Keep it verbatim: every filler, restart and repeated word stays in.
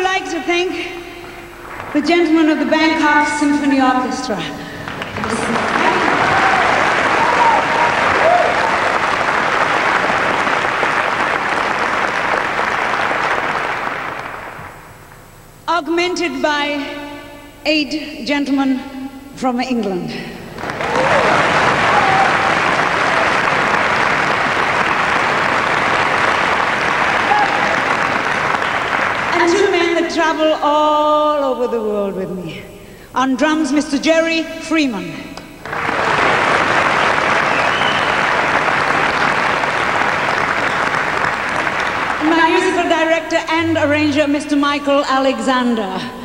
would like to thank the gentlemen of the Bangkok Symphony Orchestra. Augmented by eight gentlemen from England. And two men that travel all over the world with me. On drums, Mister Jerry Freeman. My musical director and arranger, Mister Michael Alexander.